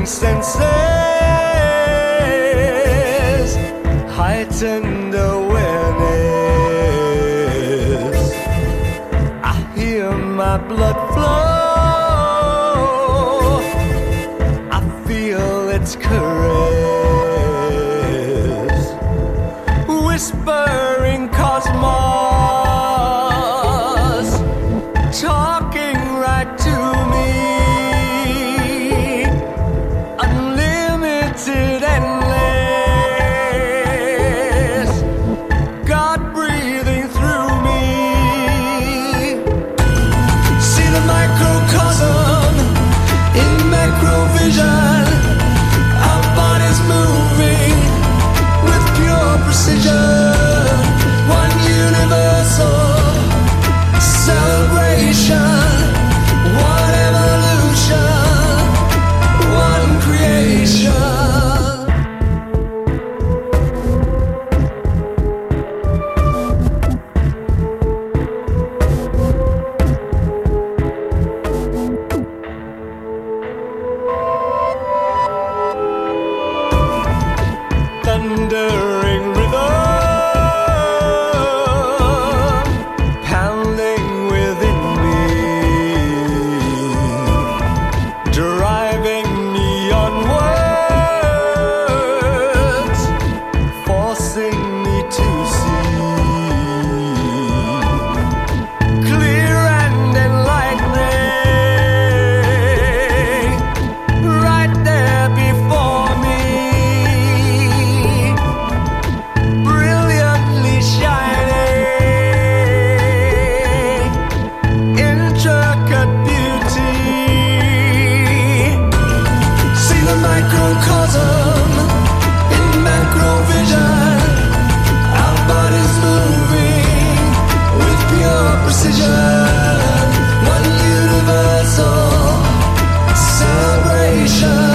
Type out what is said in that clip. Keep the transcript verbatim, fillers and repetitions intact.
tingling senses, heightened awareness. I hear my blood flow, I feel its caress, whispering cosmos, talking right to me. Unlimited, endless, God breathing through me. See the microcosm in macrovision. Our bodies moving with pure precision. One universal celebration, one evolution, one creation. Thundering rhythm, pounding within me, driving me onwards, forcing me to see clear and enlightening, right there before me, brilliantly shining, intricate beauty. See the microcosm in macrovision. Our bodies moving with pure precision. One universal celebration.